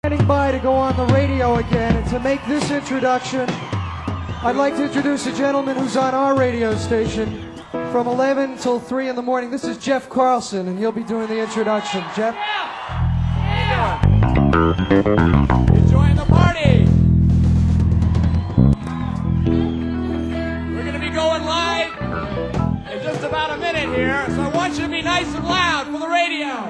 Standing by to go on the radio again, and to make this introduction, I'd like to introduce a gentleman who's on our radio station from 11 till 3 in the morning. This is Jeff Carlson, and he'll be doing the introduction. Jeff? Yeah. Enjoying the party. We're going to be going live in just about a minute here, so I want you to be nice and loud for the radio.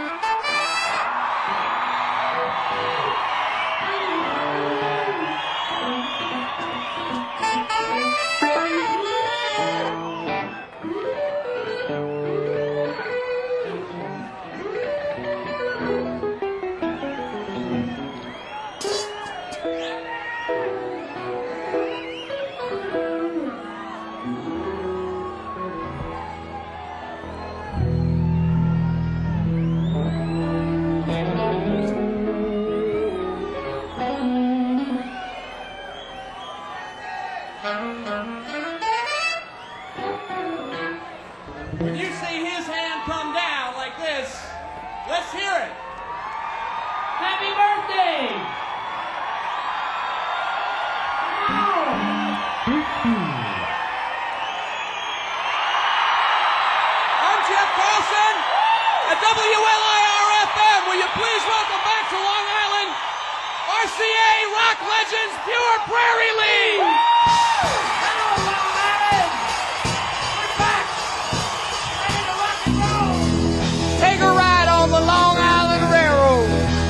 When you see his hand come down like this, let's hear it. Happy birthday! I'm Jeff Carlson at WLIR-FM. Will you please welcome back to Long Island, RCA rock legends, Pure Prairie League! Take a ride on the Long Island Railroad.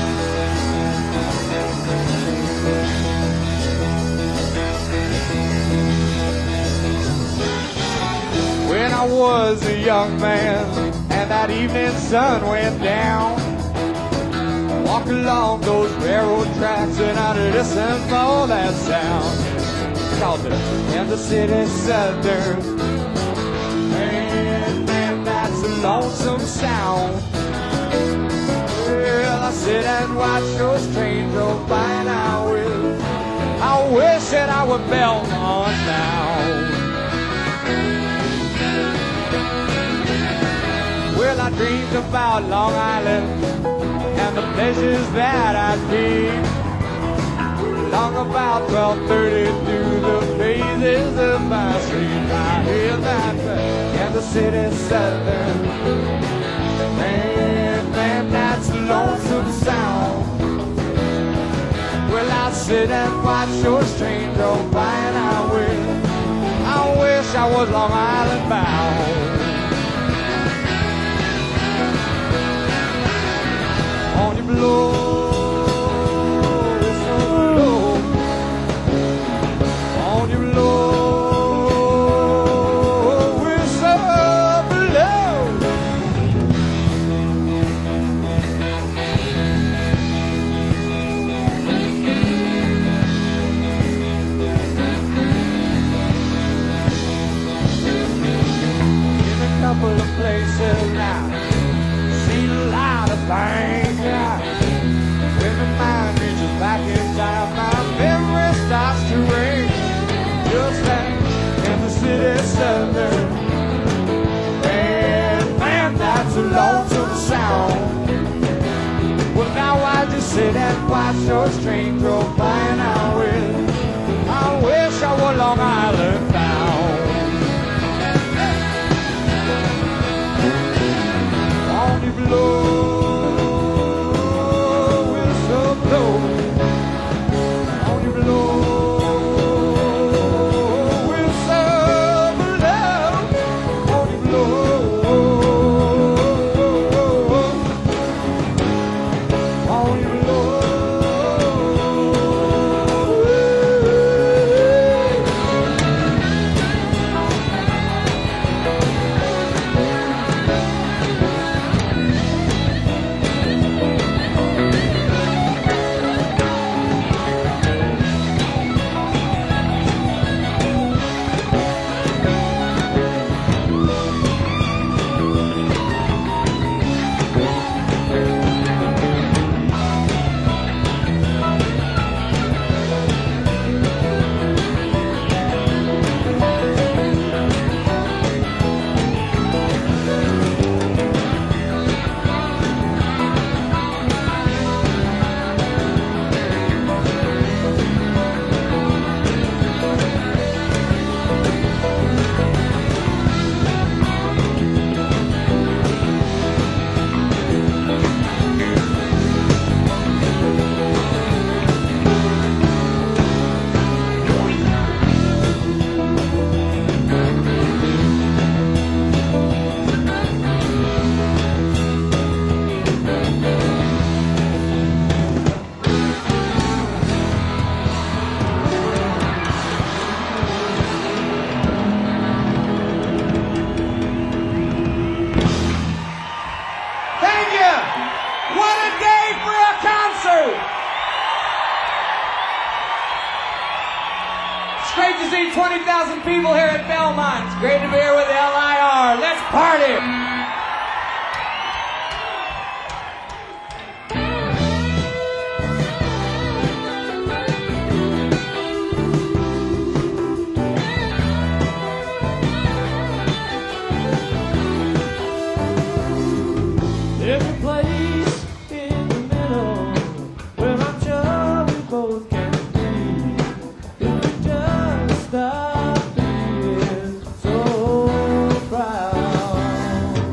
When I was a young man and that evening sun went down, I walked along those railroad tracks and I'd listen for that sound. It's called the Kansas City Southern. That's a lonesome sound. Well, I sit and watch those trains go by and I wish that I were Belmont now. Well, I dreamed about Long Island and the places that I'd be. Long about 12:30 through the phases of my street. I hear that Kansas City Southern. Man, that's a lonesome sound. Well, I sit and watch those trains go by and I wish I was Long Island bound. On your blow. Couple of places now, seen a lot of things. When my mind reaches back in time, my memory starts to ring. Just like Kansas City Southern. Man, that's a lonesome sound. Well, now I just sit and watch those trains go by and I wish I were Long Island bound. Blow, whistle blow, on you blow, whistle blow, on you blow, on you blow. to see 20,000 people here at Belmont. It's great to be here with LIR. Let's party! Every place in the middle where I'm sure we both can be. If we just stop being so proud.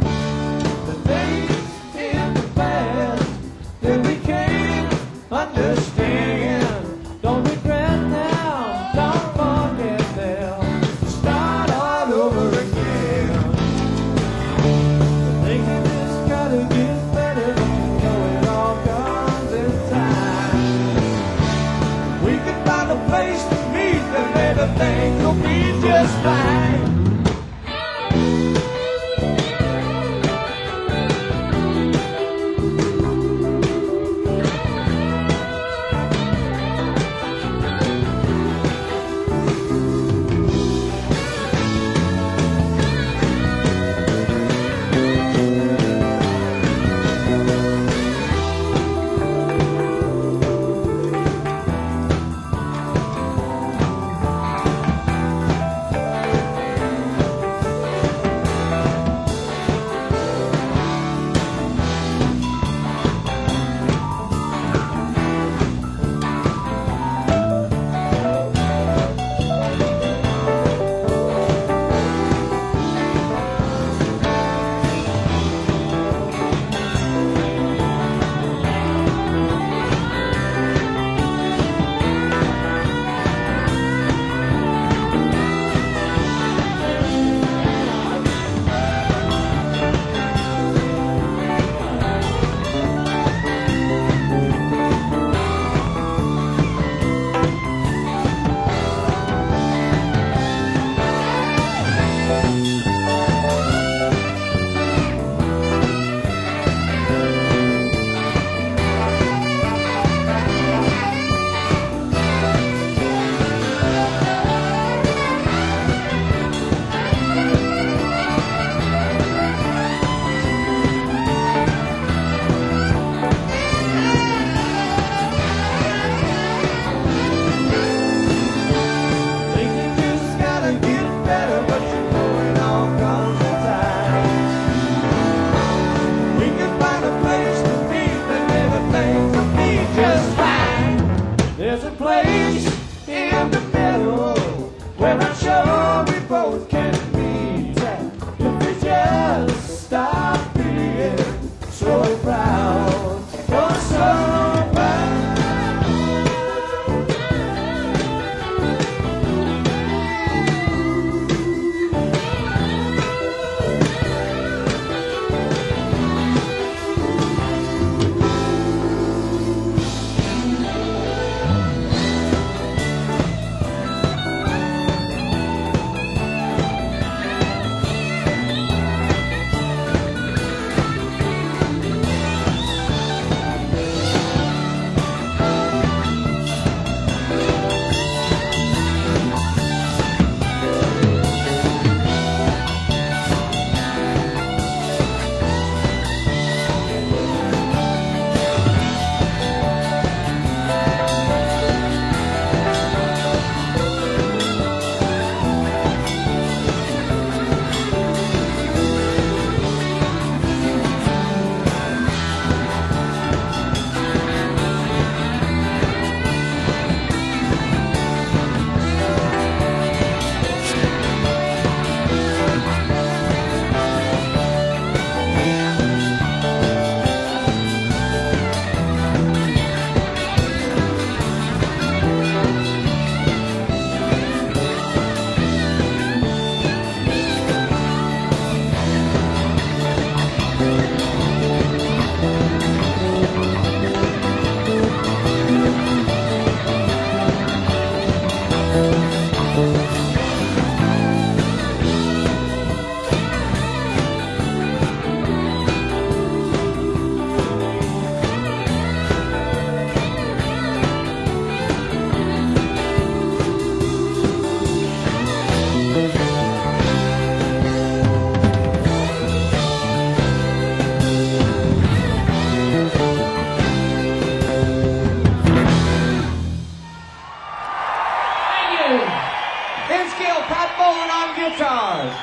guitars.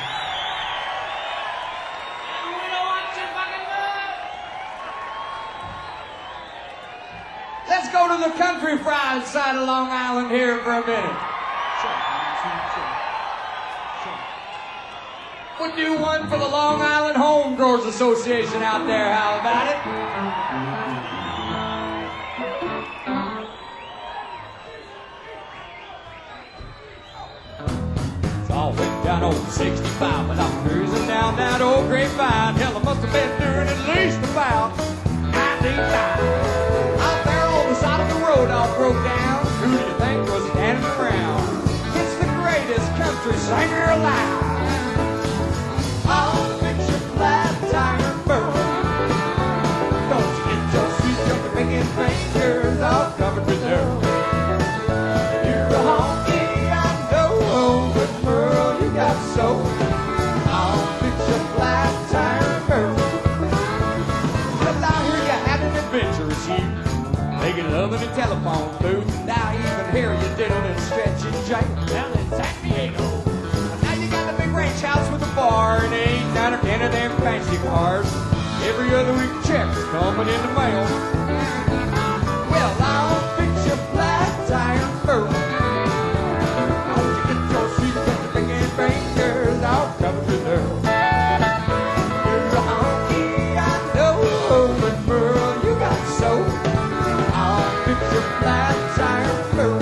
We don't want your fucking love. Let's go to the country fried side of Long Island here for a minute. We'll do one for the Long Island Home Growers Association out there. How about it? It's all went down old 65 when I'm cruising down that old grapevine. Hell, I must have been doing at least about 99. Out there on the side of the road, all broke down. Who do you think was standing around? It's the greatest country singer alive. I'll fix your flat tire burn. Don't you get your sweet jumping picking fingers all covered with dirt. You're a honky, I know, but Merle, you got soul. I'll fix your flat tire burn. Well, I hear you had an adventurous youth, making love in a telephone booth. Now I even hear you diddling and stretching jail down in San Diego. Now you got the big ranch house with a bar and 8, 9, or 10 of them fancy cars. Every other week checks coming in the mail. Well, I'll fix your flat tire first. Don't you get your sweet country picking fingers all covered with dirt. You're a honky, I know, but Merle, you got soul. I'll fix your flat tire first.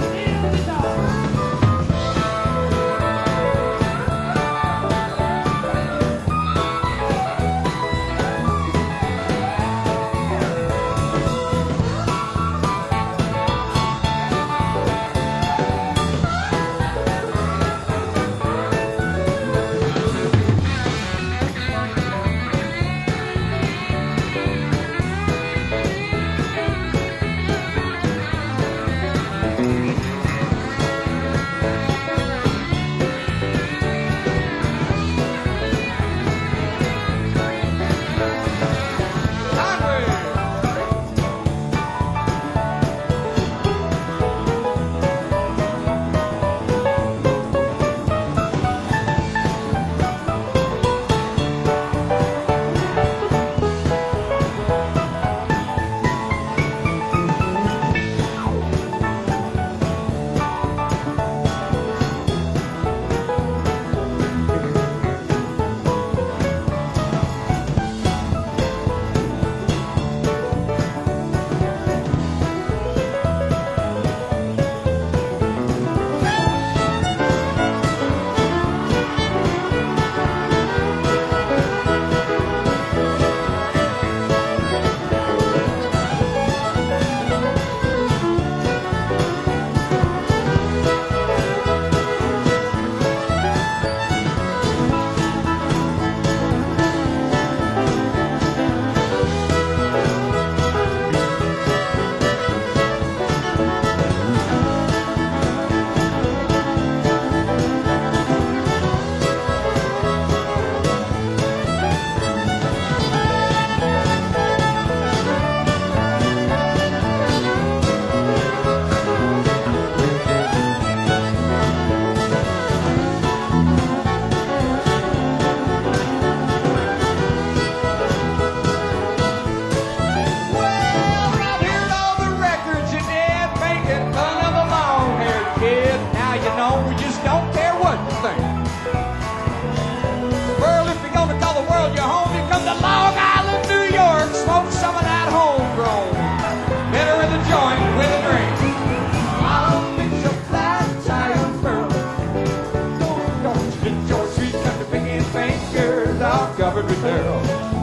covered with pearl.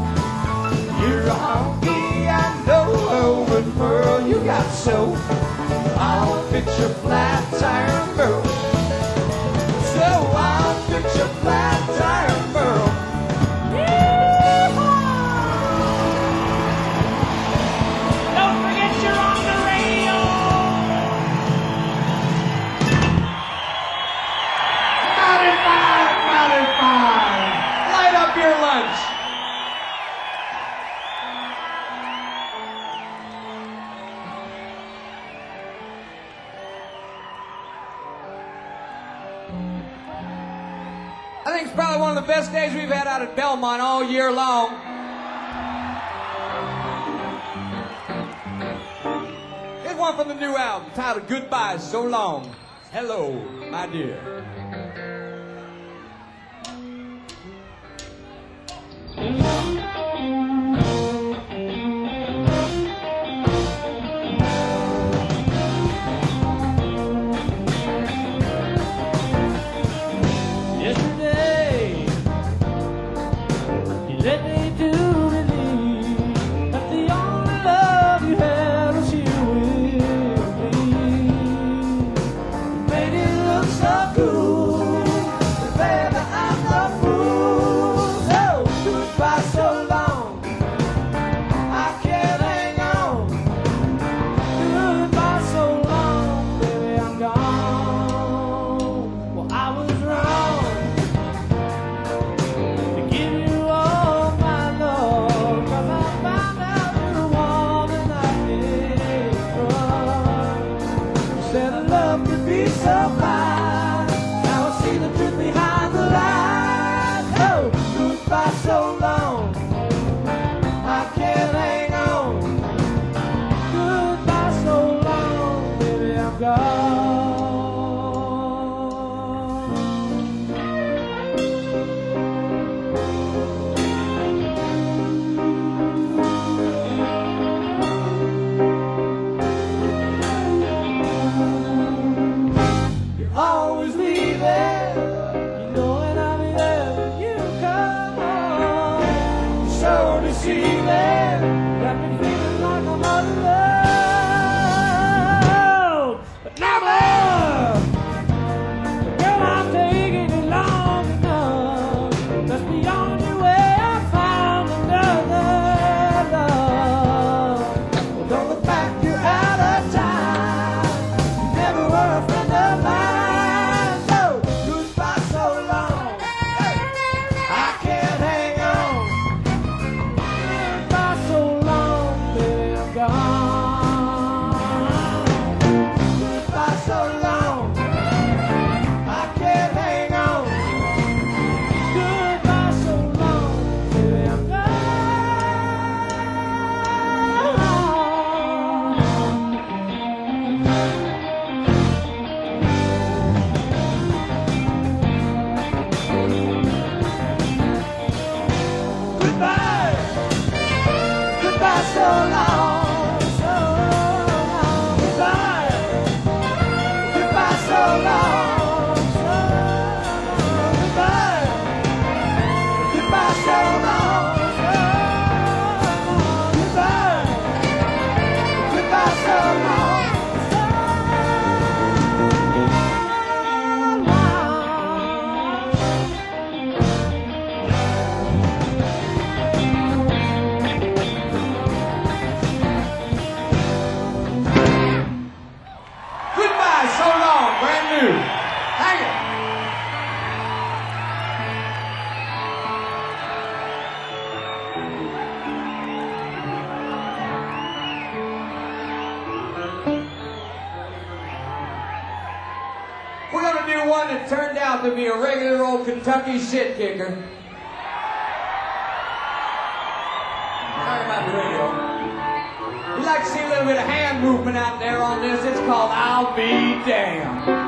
You're a honky, I know, but Pearl, you got soul. I'll fix your flat tire, Pearl. So I'll fix your flat tire, Pearl. Don't forget you're on the radio. Mighty fine. Light up your lunch. think it's probably one of the best days we've had out at Belmont all year long. Here's one from the new album titled Goodbye So Long. Hello, my dear. To be a regular old Kentucky shit kicker. Sorry about the radio. We'd like to see a little bit of hand movement out there on this. It's called I'll Be Damned.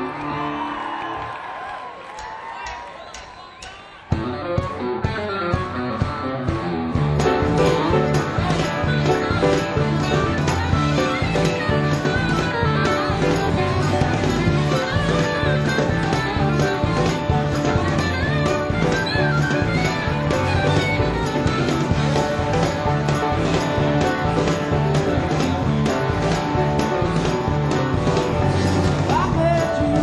I met you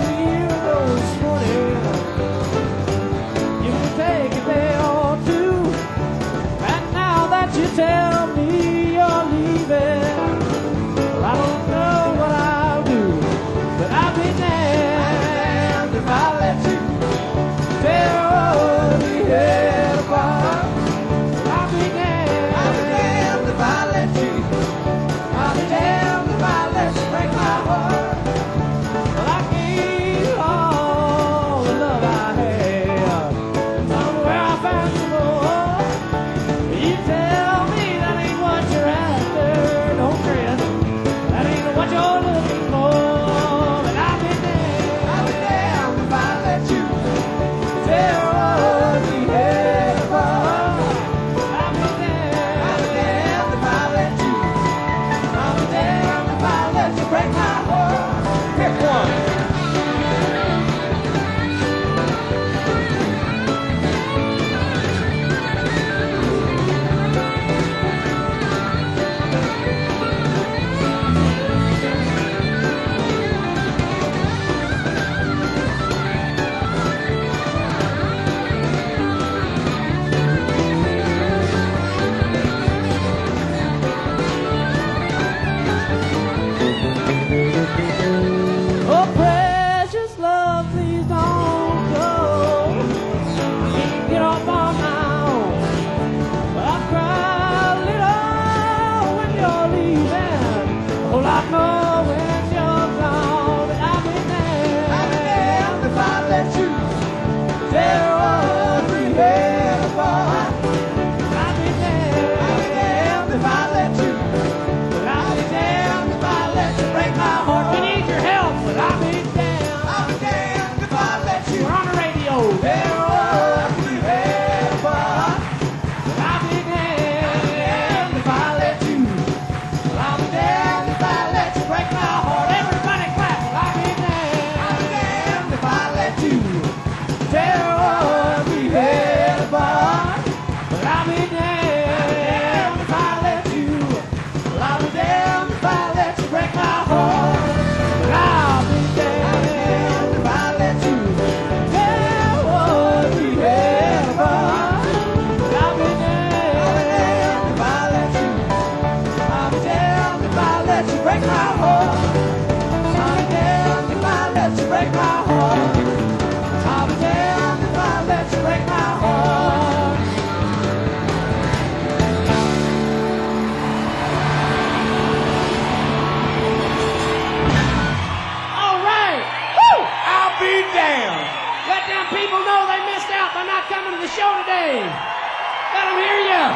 Let people know they missed out by not coming to the show today. Let them hear you.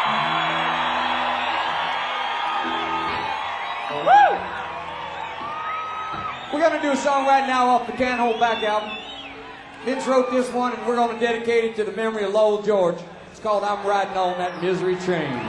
Woo! We're going to do a song right now off the Can't Hold Back album. Vince wrote this one, and we're going to dedicate it to the memory of Lowell George. It's called I'm Riding on That Misery Train.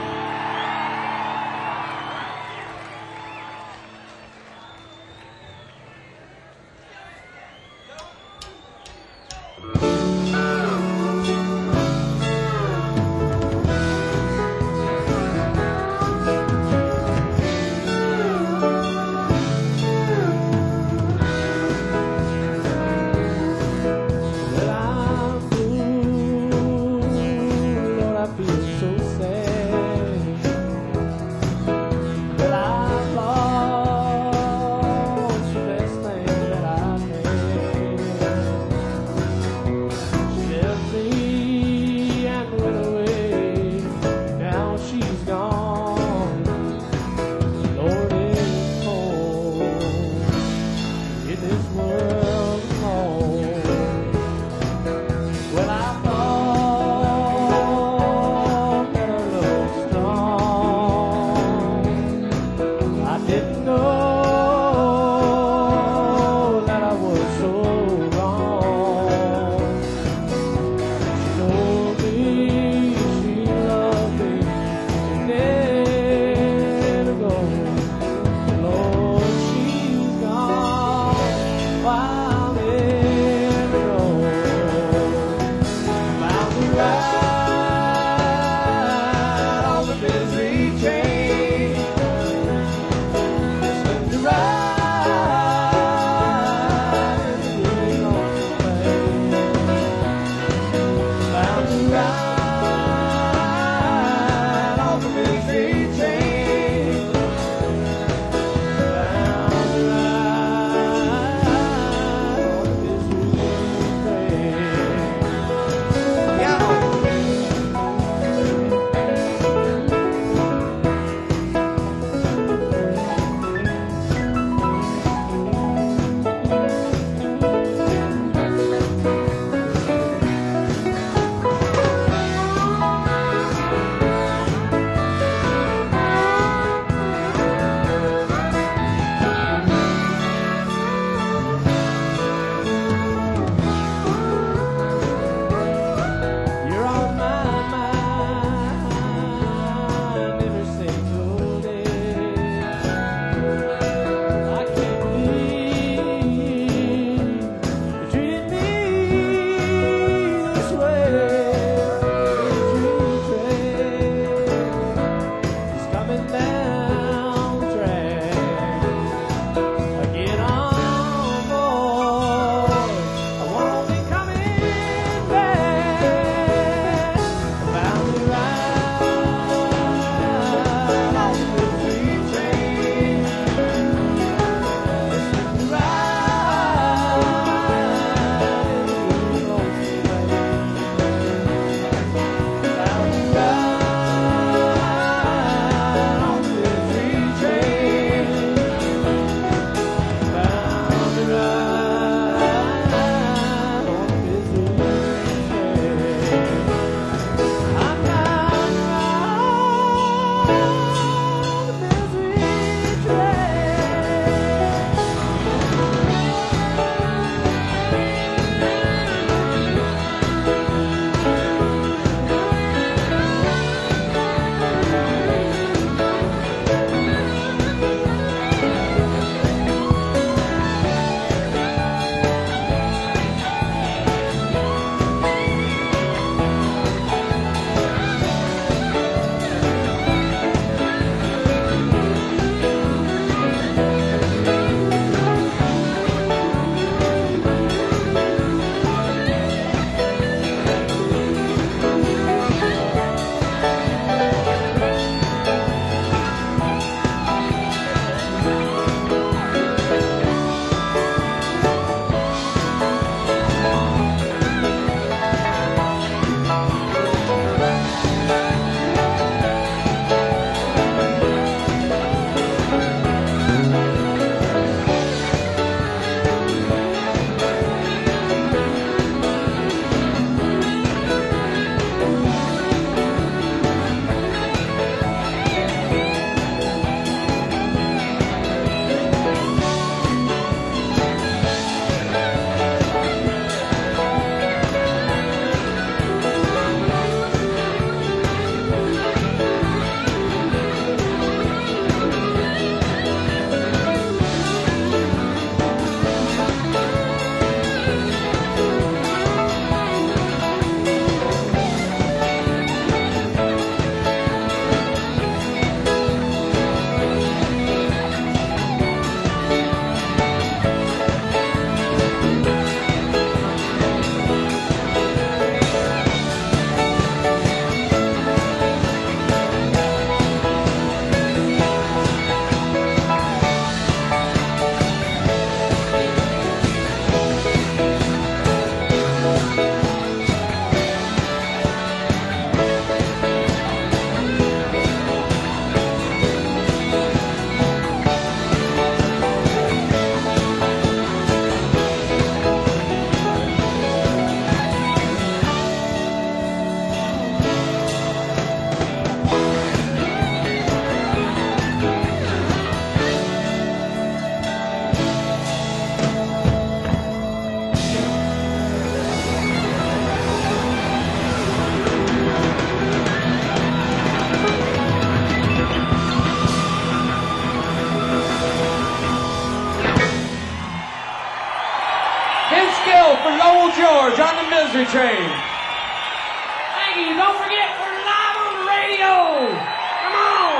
hill for Lowell George on the Misery Train. Thank you. Don't forget, we're live on the radio. Come on.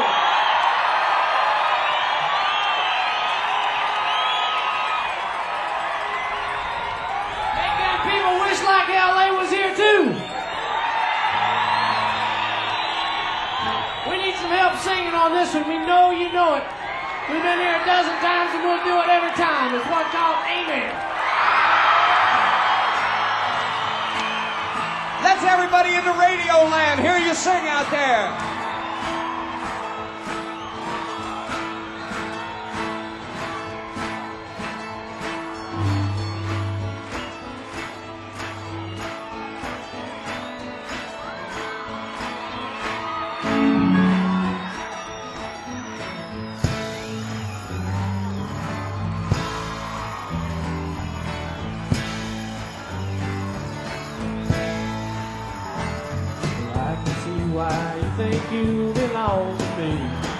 Make them people wish like hell they was here too. We need some help singing on this one. We know you know it. We've been here a dozen times and we'll do it every time. It's what's called Amen. Let's everybody in the radio land hear you sing out there. Why you think you belong to me?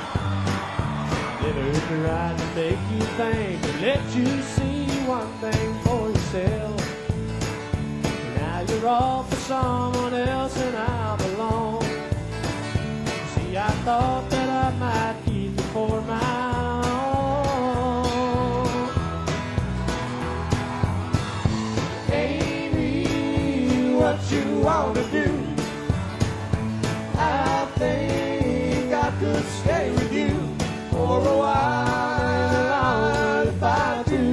It earned the right to make you think and let you see one thing for yourself. Now you're off for someone else and I belong. See, I thought that I might keep you for my own. Amy, what you want to do? I think I could stay with you for a while if I do.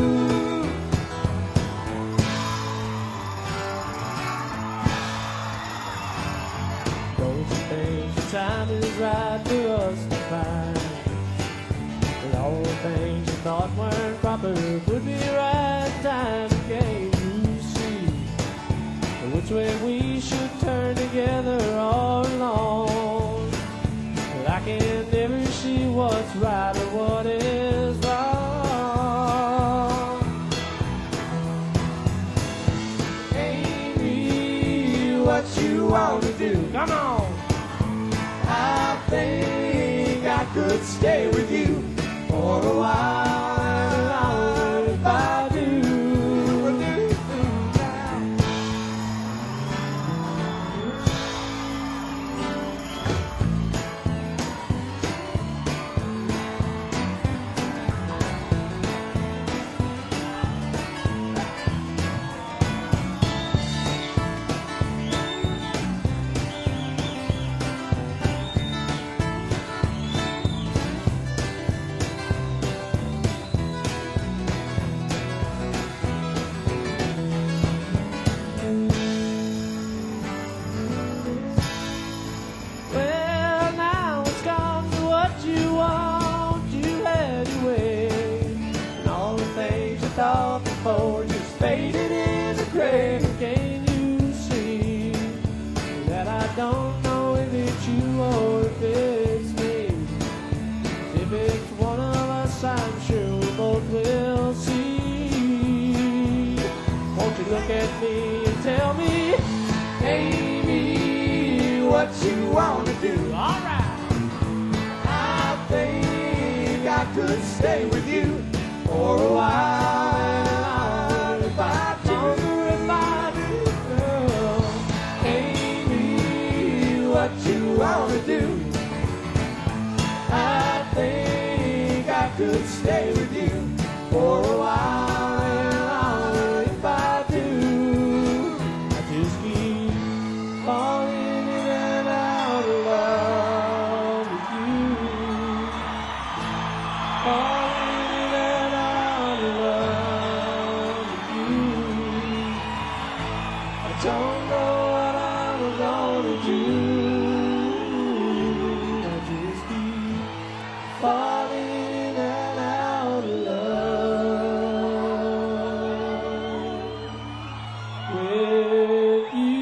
Don't you think the time is right for us to find that all the things you thought weren't proper could be right time again? You see which way we should turn together all alone. But I can never see what's right or what is wrong. Amy, what you want to do? Come on. I think I could stay with you for a while if I do. Before just faded in the grave. Can you see that I don't know if it's you or if it's me? If it's one of us, I'm sure we both will see. Won't you look at me and tell me, Amy, what you want to do? All right. I think I could stay with you for a while. What you want to do? I think I could stay with you for a while if I do. I just keep falling in and out of love with you. Falling in and out of love with you. I don't know what I'm gonna do. Falling and out of love with you.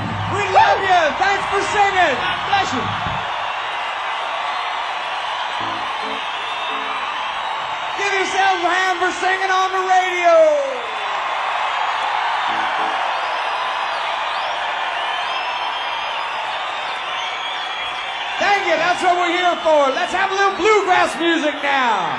Thanks for singing. God bless you. for singing on the radio. Thank you, that's what we're here for. Let's have a little bluegrass music now.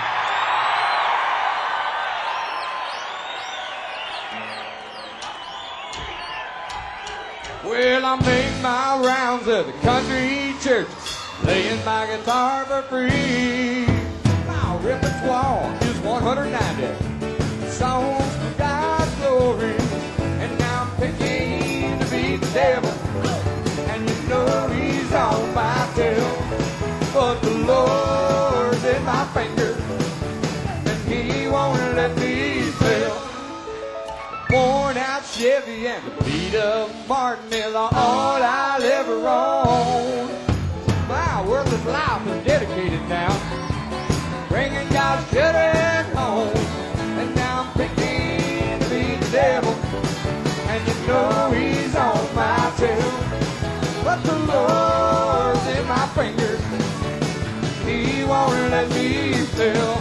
Well, I make my rounds of the country churches, laying my guitar for free. My repertoire is 190 songs for God's glory. And now I'm picking to beat the devil, and you know he's on my tail. But the Lord's in my fingers, and he won't let me fail. Worn out Chevy and the beat of Martin is all I'll ever own. My worthless life is dedicated now, bringing God's children home. And now I'm picking to beat the devil, and you know he's on my tail. But the Lord's in my fingers, he won't let me fail.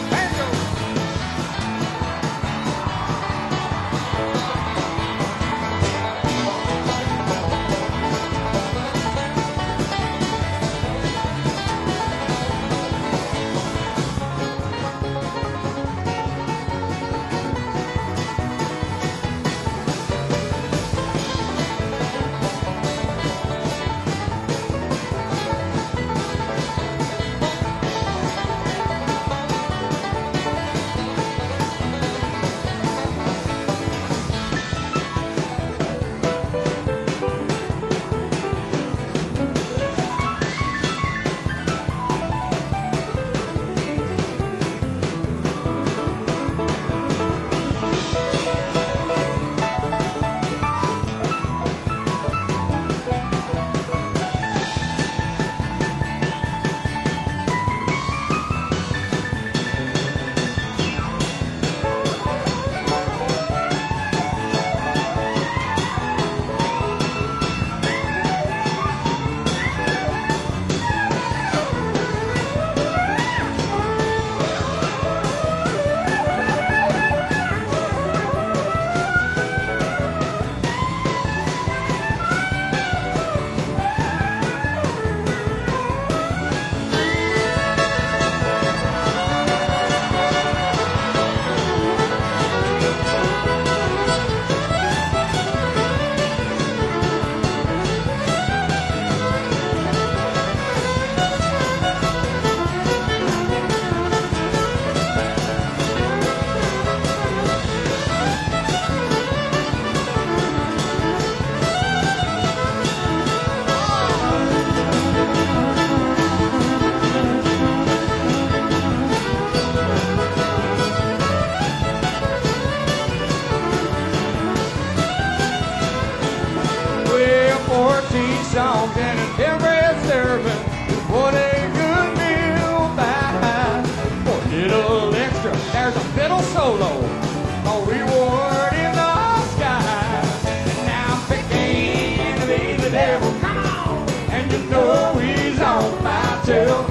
Songs and every servant is what a good meal buys. For a little extra, there's a fiddle solo, a reward in the sky. And now I'm picking to be the devil, come on, and you know he's on my tail.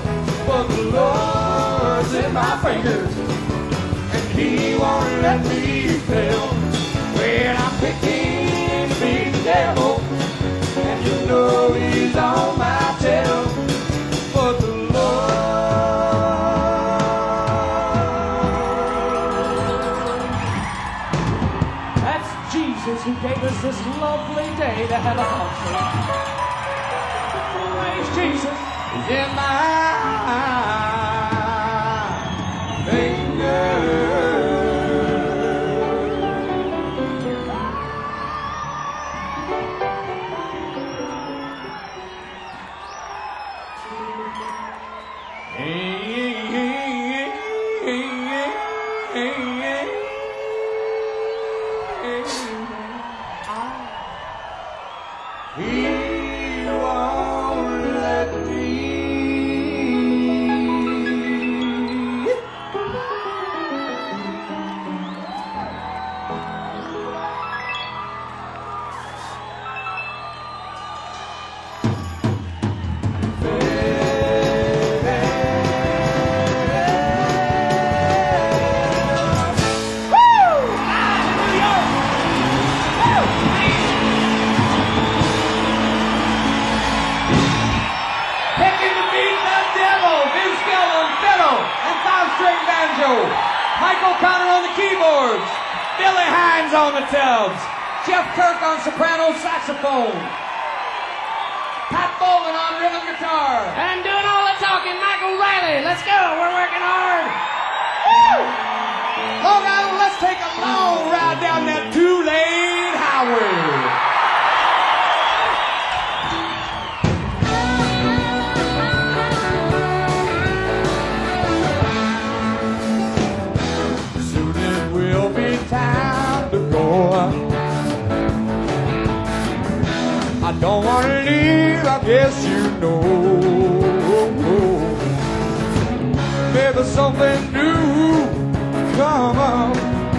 But the Lord's in my fingers, and he won't let me fail. When I'm picking to be the devil, you know he's on my tail. But the Lord, That's Jesus who gave us this lovely day to have a concert. Praise Jesus. is in my fingers. He won't let me. Vince Gill on fiddle and 5-string banjo. Mike O'Connor on the keyboards. Billy Hines on the tubs. Jeff Kirk on soprano saxophone. Pat Bowman on rhythm guitar. And doing all the talking, Michael Riley. Let's go. We're working hard. Woo! Long Island, let's take a long ride down that two-lane highway. Soon it will be time to go. I don't want to leave, I guess you know. Maybe something new come up.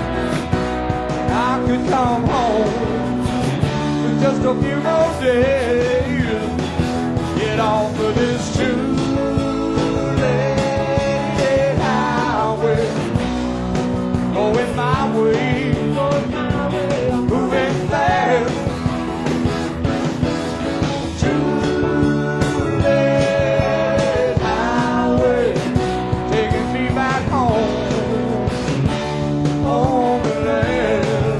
I could come home with just a few more days. Get off of this two-lane highway. Going my way, moving fast. Two-lane highway, taking me back home, homeland.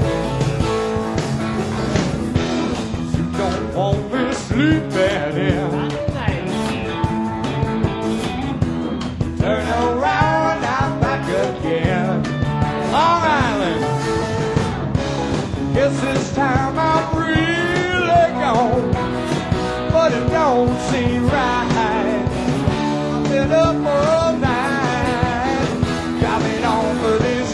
You don't want me sleeping in. Turn around, I'm back again. Long Island. Guess this time I'm really gone, but it don't seem right. I've been up all night, driving on for this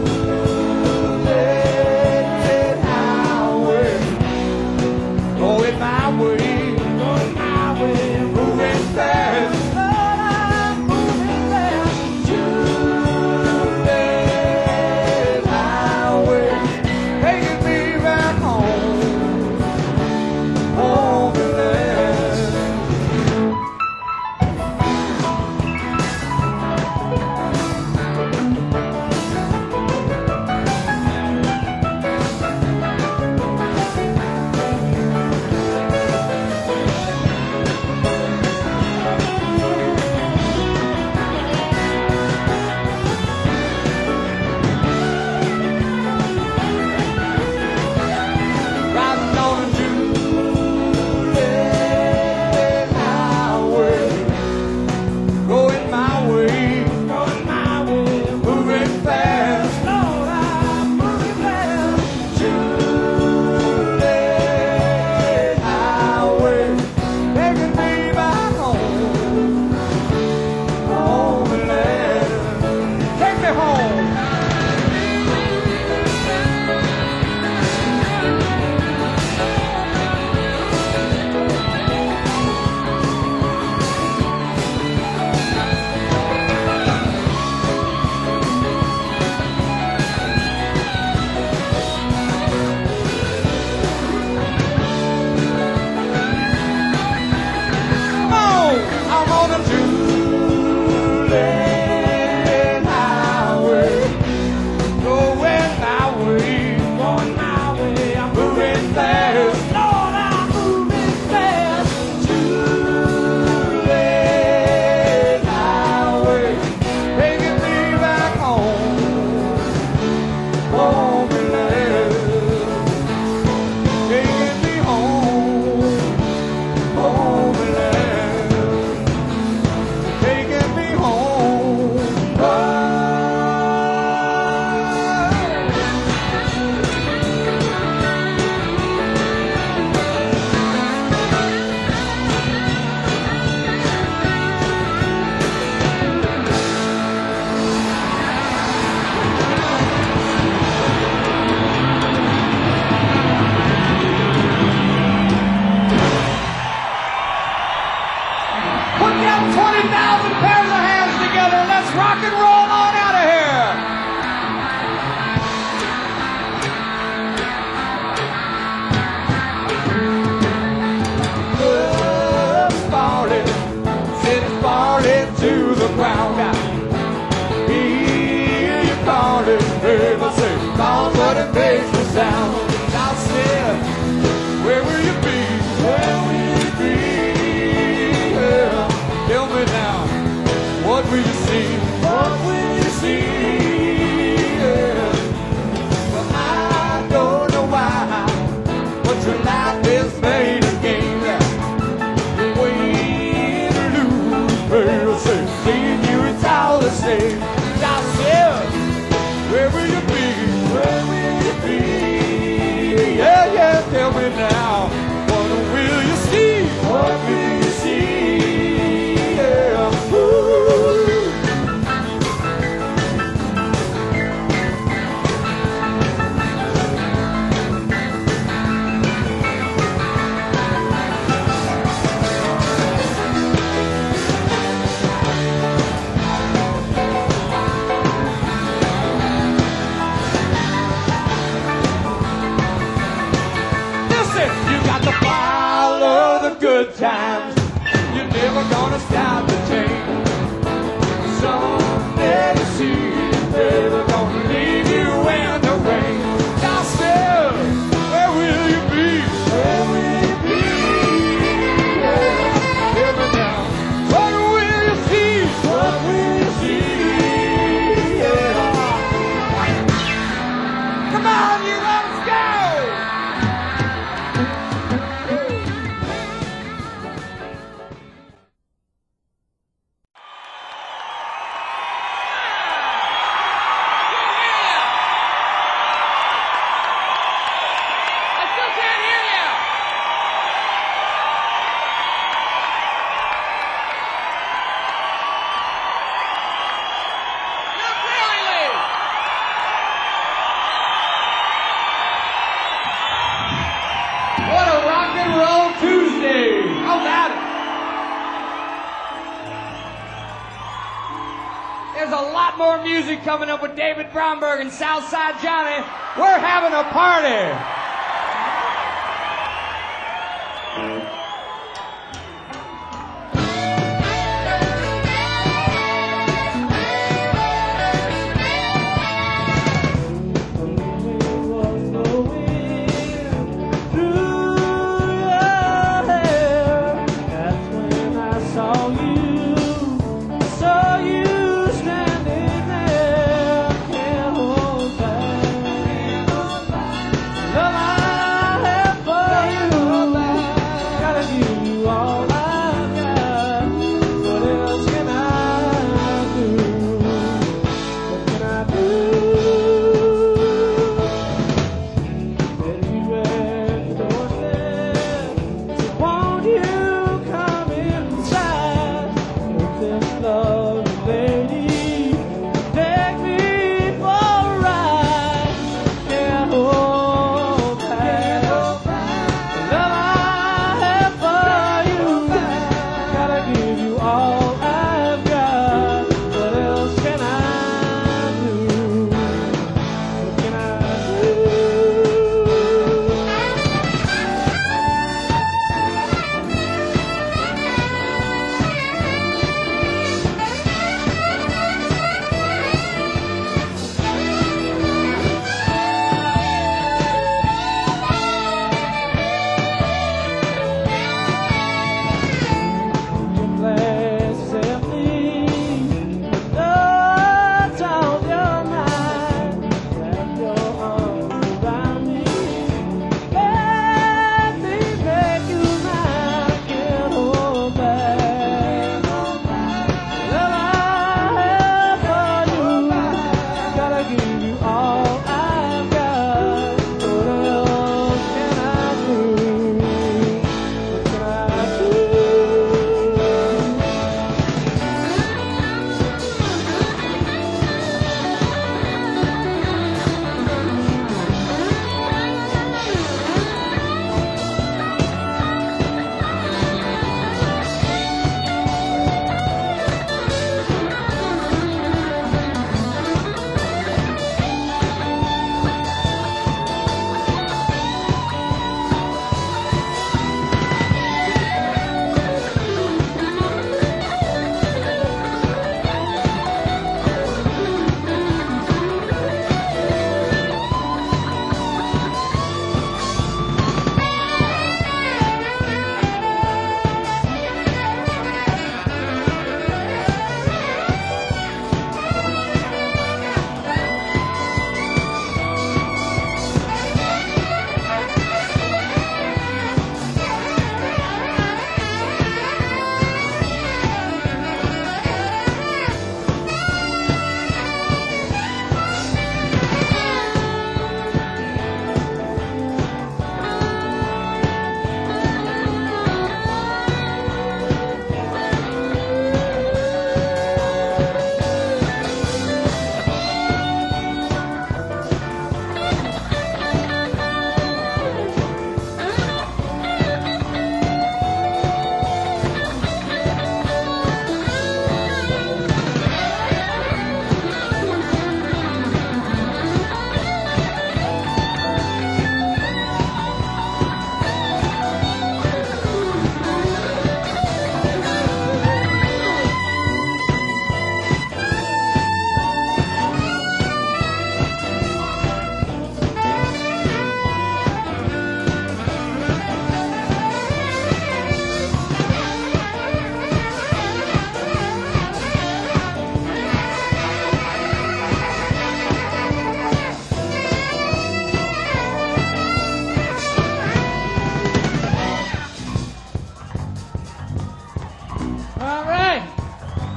two-lane highway. Going my way, moving fast. will you see? What will you see? Yeah. Well, I don't know why, but your life is made a game. Win or lose, pay or save, seeing you it's all the same. I said, where will you be? Where will you be? Yeah, yeah, tell me now. What will you see? What will you see? Yeah. Ooh. Good times, you're never gonna stop the change. Someday you see, it's never gonna leave you in the rain. Now still, where will you be? Where will you be? Yeah, hear me now. What will you see? What will you see? Yeah. Come on, you let's go! There's a lot more music coming up with David Bromberg and Southside Johnny. We're having a party. Love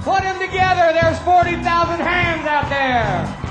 Put them together. There's 40,000 hands out there.